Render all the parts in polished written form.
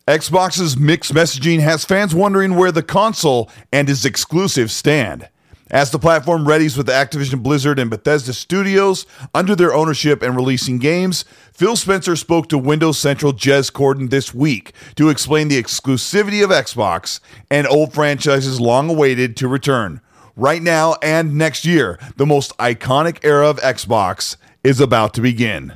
Xbox's mixed messaging has fans wondering where the console and its exclusives stand. As the platform readies with Activision Blizzard and Bethesda Studios under their ownership and releasing games, Phil Spencer spoke to Windows Central Jez Corden this week to explain the exclusivity of Xbox and old franchises long awaited to return. Right now and next year, the most iconic era of Xbox is about to begin.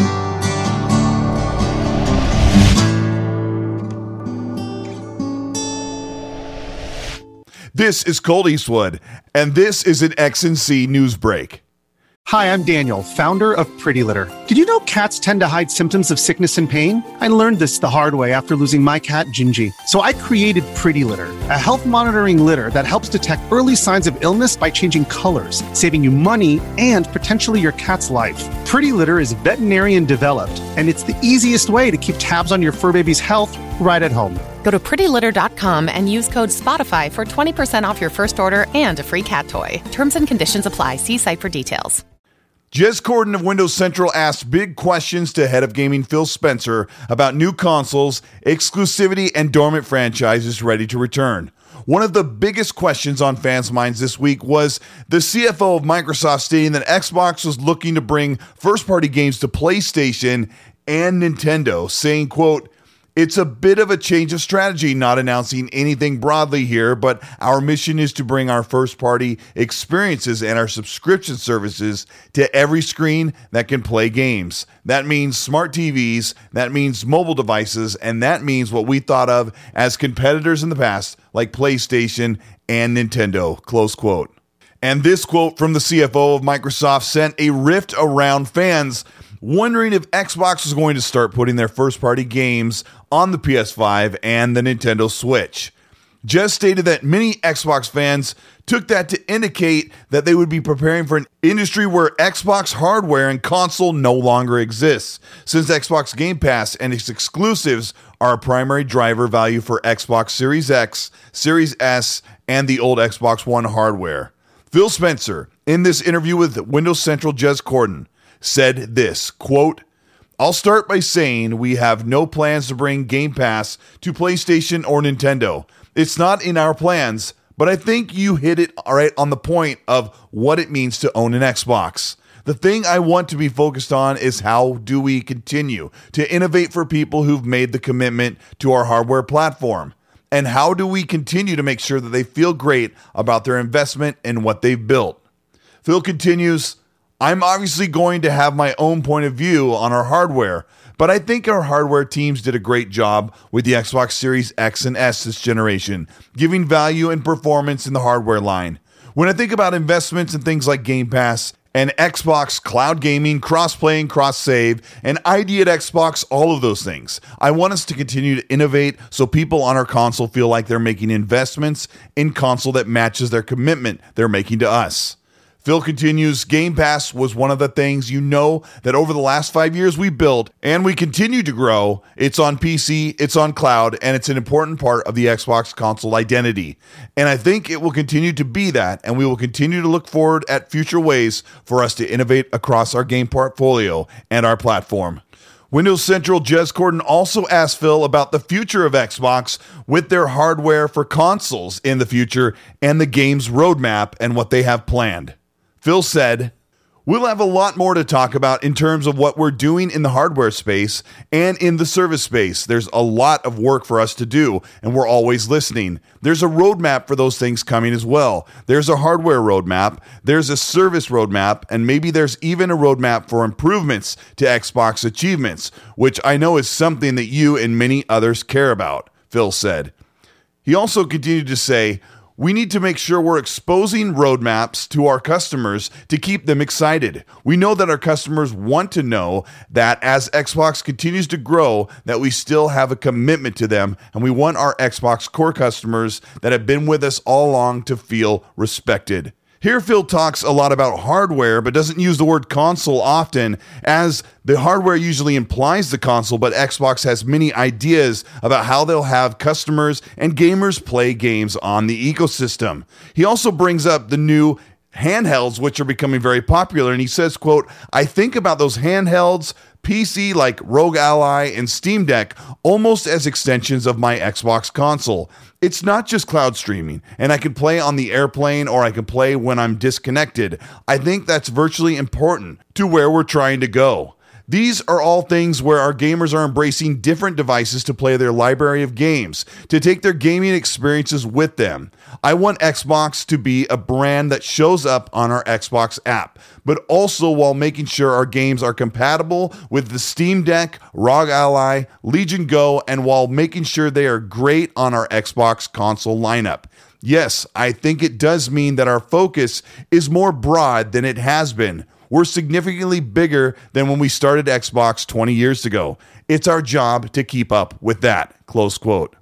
This is Colt Eastwood, and this is an X&C News Break. Hi, I'm Daniel, founder of Pretty Litter. Did you know cats tend to hide symptoms of sickness and pain? I learned this the hard way after losing my cat, Gingy. So I created Pretty Litter, a health monitoring litter that helps detect early signs of illness by changing colors, saving you money and potentially your cat's life. Pretty Litter is veterinarian developed, and it's the easiest way to keep tabs on your fur baby's health right at home. Go to prettylitter.com and use code SPOTIFY for 20% off your first order and a free cat toy. Terms and conditions apply. See site for details. Jez Corden of Windows Central asked big questions to head of gaming Phil Spencer about new consoles, exclusivity, and dormant franchises ready to return. One of the biggest questions on fans' minds this week was the CFO of Microsoft stating that Xbox was looking to bring first-party games to PlayStation and Nintendo, saying, quote, "It's a bit of a change of strategy, not announcing anything broadly here, but our mission is to bring our first-party experiences and our subscription services to every screen that can play games. That means smart TVs, that means mobile devices, and that means what we thought of as competitors in the past, like PlayStation and Nintendo," close quote. And this quote from the CFO of Microsoft sent a rift around fans, wondering if Xbox was going to start putting their first-party games on the PS5 and the Nintendo Switch. Jez stated that many Xbox fans took that to indicate that they would be preparing for an industry where Xbox hardware and console no longer exists, since Xbox Game Pass and its exclusives are a primary driver value for Xbox Series X, Series S, and the old Xbox One hardware. Phil Spencer, in this interview with Windows Central Jez Corden, said this, quote, "I'll start by saying we have no plans to bring Game Pass to PlayStation or Nintendo. It's not in our plans, but I think you hit it right on the point of what it means to own an Xbox. The thing I want to be focused on is how do we continue to innovate for people who've made the commitment to our hardware platform? And how do we continue to make sure that they feel great about their investment and what they've built?" Phil continues, "I'm obviously going to have my own point of view on our hardware, but I think our hardware teams did a great job with the Xbox Series X and S this generation, giving value and performance in the hardware line. When I think about investments in things like Game Pass and Xbox cloud gaming, cross-play and cross-save, and ID at Xbox, all of those things, I want us to continue to innovate so people on our console feel like they're making investments in console that matches their commitment they're making to us." Phil continues, "Game Pass was one of the things that over the last 5 years we built and we continue to grow. It's on PC, it's on cloud, and it's an important part of the Xbox console identity. And I think it will continue to be that, and we will continue to look forward at future ways for us to innovate across our game portfolio and our platform." Windows Central Jez Corden also asked Phil about the future of Xbox with their hardware for consoles in the future and the game's roadmap and what they have planned. Phil said, "We'll have a lot more to talk about in terms of what we're doing in the hardware space and in the service space. There's a lot of work for us to do, and we're always listening. There's a roadmap for those things coming as well. There's a hardware roadmap, there's a service roadmap, and maybe there's even a roadmap for improvements to Xbox achievements, which I know is something that you and many others care about," Phil said. He also continued to say, "We need to make sure we're exposing roadmaps to our customers to keep them excited. We know that our customers want to know that as Xbox continues to grow, that we still have a commitment to them, and we want our Xbox core customers that have been with us all along to feel respected." Here, Phil talks a lot about hardware, but doesn't use the word console often, as the hardware usually implies the console, but Xbox has many ideas about how they'll have customers and gamers play games on the ecosystem. He also brings up the new handhelds, which are becoming very popular, and he says, quote, "I think about those handhelds, PC like Rogue Ally and Steam Deck almost as extensions of my Xbox console. It's not just cloud streaming, and I can play on the airplane or I can play when I'm disconnected. I think that's virtually important to where we're trying to go. These are all things where our gamers are embracing different devices to play their library of games, to take their gaming experiences with them. I want Xbox to be a brand that shows up on our Xbox app, but also while making sure our games are compatible with the Steam Deck, ROG Ally, Legion Go, and while making sure they are great on our Xbox console lineup. Yes, I think it does mean that our focus is more broad than it has been. We're significantly bigger than when we started Xbox 20 years ago. It's our job to keep up with that. Close quote.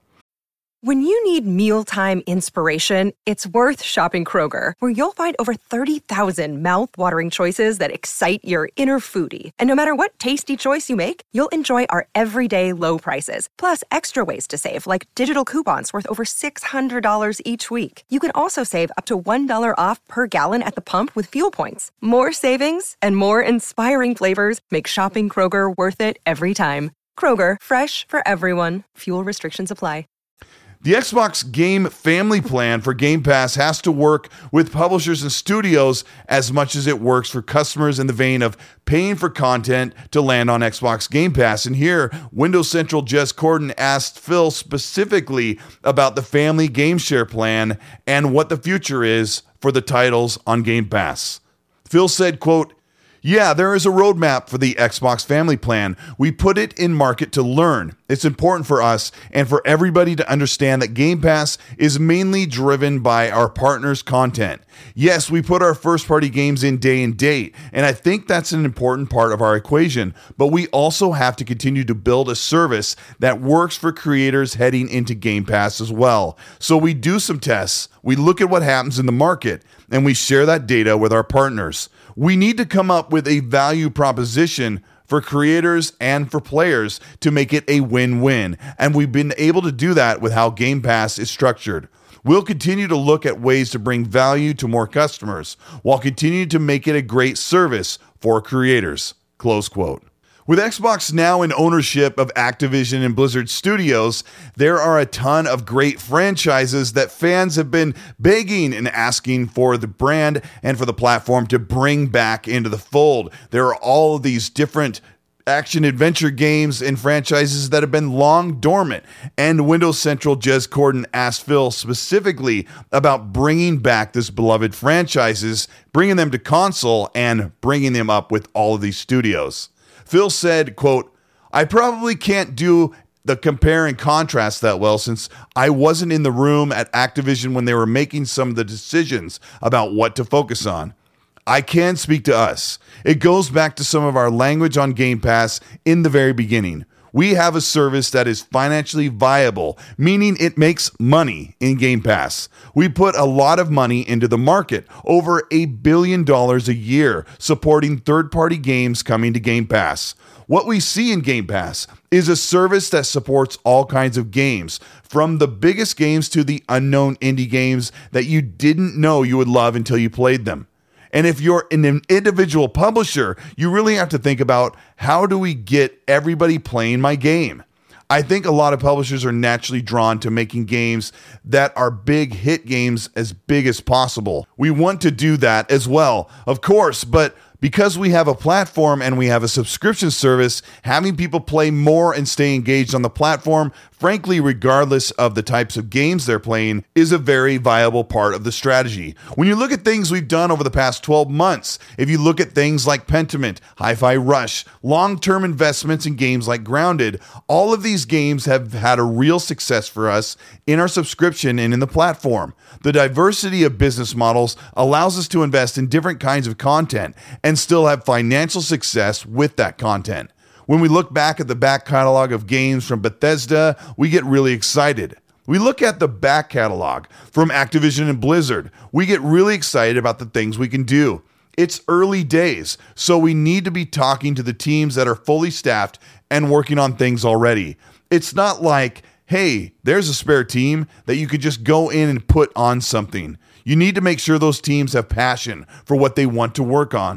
When you need mealtime inspiration, it's worth shopping Kroger, where you'll find over 30,000 mouth-watering choices that excite your inner foodie. And no matter what tasty choice you make, you'll enjoy our everyday low prices, plus extra ways to save, like digital coupons worth over $600 each week. You can also save up to $1 off per gallon at the pump with fuel points. More savings and more inspiring flavors make shopping Kroger worth it every time. Kroger, fresh for everyone. Fuel restrictions apply. The Xbox Game Family Plan for Game Pass has to work with publishers and studios as much as it works for customers in the vein of paying for content to land on Xbox Game Pass. And here, Windows Central Jez Corden asked Phil specifically about the Family Game Share Plan and what the future is for the titles on Game Pass. Phil said, quote, "Yeah, there is a roadmap for the Xbox Family Plan. We put it in market to learn. It's important for us and for everybody to understand that Game Pass is mainly driven by our partners' content. Yes, we put our first-party games in day and date, and I think that's an important part of our equation, but we also have to continue to build a service that works for creators heading into Game Pass as well. So we do some tests, we look at what happens in the market, and we share that data with our partners. We need to come up with a value proposition for creators and for players to make it a win-win, and we've been able to do that with how Game Pass is structured. We'll continue to look at ways to bring value to more customers while continuing to make it a great service for creators." Close quote. With Xbox now in ownership of Activision and Blizzard Studios, there are a ton of great franchises that fans have been begging and asking for the brand and for the platform to bring back into the fold. There are all of these different action-adventure games and franchises that have been long dormant, and Windows Central Jez Corden asked Phil specifically about bringing back this beloved franchises, bringing them to console, and bringing them up with all of these studios. Phil said, quote, "I probably can't do the compare and contrast that well since I wasn't in the room at Activision when they were making some of the decisions about what to focus on. I can speak to us. It goes back to some of our language on Game Pass in the very beginning. We have a service that is financially viable, meaning it makes money in Game Pass. We put a lot of money into the market, over $1 billion a year, supporting third-party games coming to Game Pass. What we see in Game Pass is a service that supports all kinds of games, from the biggest games to the unknown indie games that you didn't know you would love until you played them. And if you're an individual publisher, you really have to think about, how do we get everybody playing my game? I think a lot of publishers are naturally drawn to making games that are big hit games as big as possible. We want to do that as well, of course, but because we have a platform and we have a subscription service, having people play more and stay engaged on the platform, frankly, regardless of the types of games they're playing, is a very viable part of the strategy. When you look at things we've done over the past 12 months, if you look at things like Pentiment, Hi-Fi Rush, long-term investments in games like Grounded, all of these games have had a real success for us in our subscription and in the platform. The diversity of business models allows us to invest in different kinds of content and still have financial success with that content. When we look back at the back catalog of games from Bethesda, we get really excited. We look at the back catalog from Activision and Blizzard. We get really excited about the things we can do. It's early days, so we need to be talking to the teams that are fully staffed and working on things already. It's not like, hey, there's a spare team that you could just go in and put on something. You need to make sure those teams have passion for what they want to work on.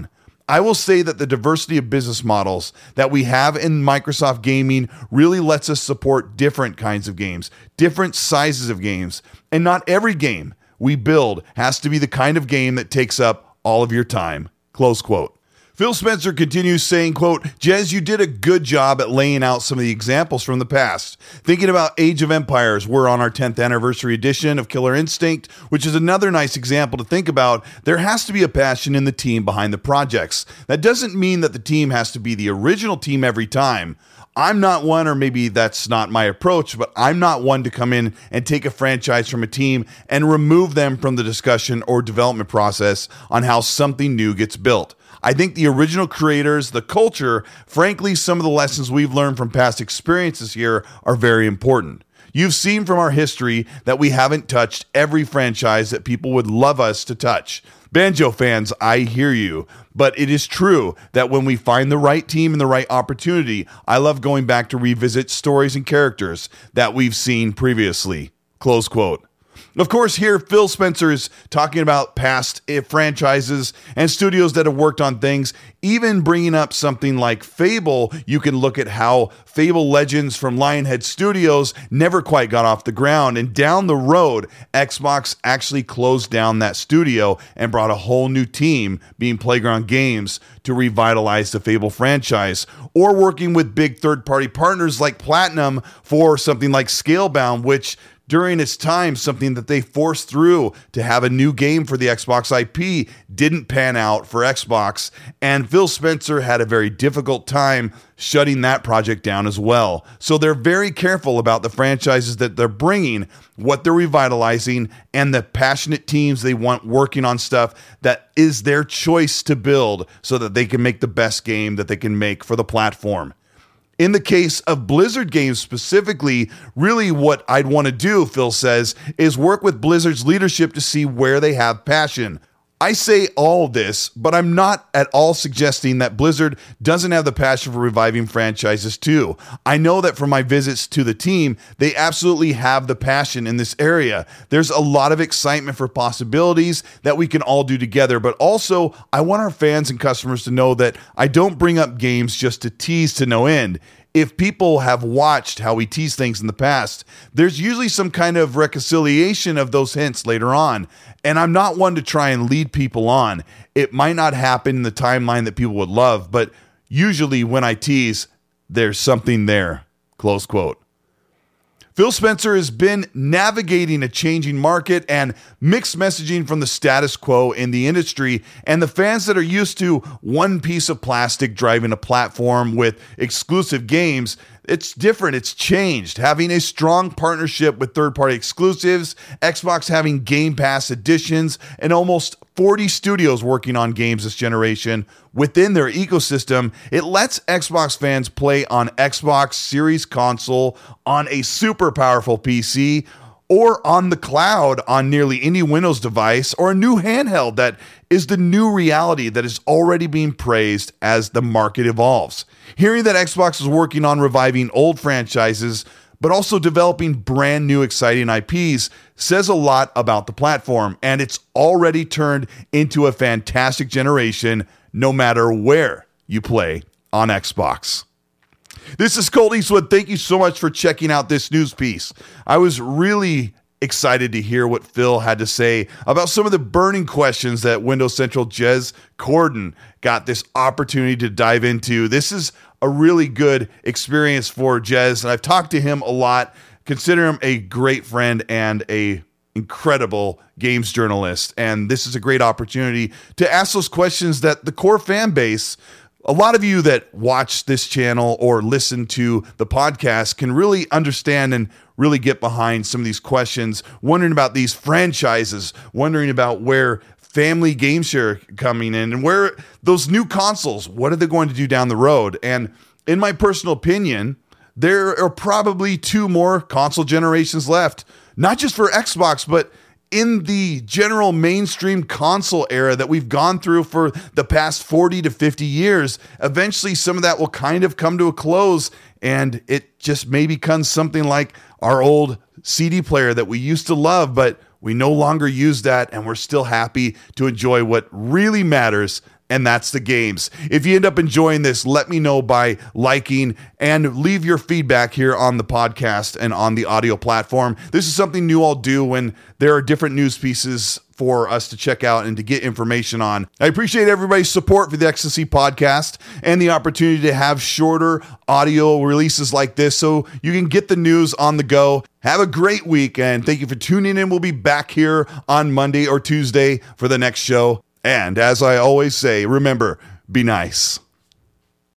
I will say that the diversity of business models that we have in Microsoft Gaming really lets us support different kinds of games, different sizes of games, and not every game we build has to be the kind of game that takes up all of your time. Close quote. Phil Spencer continues saying, quote, Jez, you did a good job at laying out some of the examples from the past. Thinking about Age of Empires, we're on our 10th anniversary edition of Killer Instinct, which is another nice example to think about. There has to be a passion in the team behind the projects. That doesn't mean that the team has to be the original team every time. I'm not one, or maybe that's not my approach, but I'm not one to come in and take a franchise from a team and remove them from the discussion or development process on how something new gets built. I think the original creators, the culture, frankly, some of the lessons we've learned from past experiences here are very important. You've seen from our history that we haven't touched every franchise that people would love us to touch. Banjo fans, I hear you, but it is true that when we find the right team and the right opportunity, I love going back to revisit stories and characters that we've seen previously. Close quote. Of course, here Phil Spencer is talking about past franchises and studios that have worked on things, even bringing up something like Fable. You can look at how Fable Legends from Lionhead Studios never quite got off the ground, and down the road, Xbox actually closed down that studio and brought a whole new team, being Playground Games, to revitalize the Fable franchise, or working with big third-party partners like Platinum for something like Scalebound, which during its time, something that they forced through to have a new game for the Xbox IP didn't pan out for Xbox, and Phil Spencer had a very difficult time shutting that project down as well. So they're very careful about the franchises that they're bringing, what they're revitalizing, and the passionate teams they want working on stuff that is their choice to build so that they can make the best game that they can make for the platform. In the case of Blizzard games specifically, really what I'd want to do, Phil says, is work with Blizzard's leadership to see where they have passion. I say all this, but I'm not at all suggesting that Blizzard doesn't have the passion for reviving franchises too. I know that from my visits to the team, they absolutely have the passion in this area. There's a lot of excitement for possibilities that we can all do together, but also I want our fans and customers to know that I don't bring up games just to tease to no end. If people have watched how we tease things in the past, there's usually some kind of reconciliation of those hints later on. And I'm not one to try and lead people on. It might not happen in the timeline that people would love, but usually when I tease, there's something there. Close quote. Phil Spencer has been navigating a changing market and mixed messaging from the status quo in the industry, and the fans that are used to one piece of plastic driving a platform with exclusive games. It's different. It's changed. Having a strong partnership with third-party exclusives, Xbox having Game Pass editions, and almost 40 studios working on games this generation within their ecosystem, it lets Xbox fans play on Xbox Series console, on a super powerful PC, or on the cloud on nearly any Windows device, or a new handheld that is the new reality that is already being praised as the market evolves. Hearing that Xbox is working on reviving old franchises, but also developing brand new exciting IPs says a lot about the platform, and it's already turned into a fantastic generation no matter where you play on Xbox. This is Colt Eastwood. Thank you so much for checking out this news piece. I was really excited to hear what Phil had to say about some of the burning questions that Windows Central Jez Corden got this opportunity to dive into. This is a really good experience for Jez, and I've talked to him a lot. Consider him a great friend and a incredible games journalist, and this is a great opportunity to ask those questions that the core fan base, a lot of you that watch this channel or listen to the podcast, can really understand and really get behind some of these questions, wondering about these franchises, wondering about where family game share coming in and where those new consoles, what are they going to do down the road? And in my personal opinion, there are probably 2 more console generations left, not just for Xbox, but in the general mainstream console era that we've gone through for the past 40 to 50 years. Eventually, some of that will kind of come to a close, and it just may become something like our old CD player that we used to love, but we no longer use that, and we're still happy to enjoy what really matters, and that's the games. If you end up enjoying this, let me know by liking and leave your feedback here on the podcast and on the audio platform. This is something new I'll do when there are different news pieces for us to check out and to get information on. I appreciate everybody's support for the Ecstasy podcast and the opportunity to have shorter audio releases like this so you can get the news on the go. Have a great week, and thank you for tuning in. We'll be back here on Monday or Tuesday for the next show. And as I always say, remember, be nice.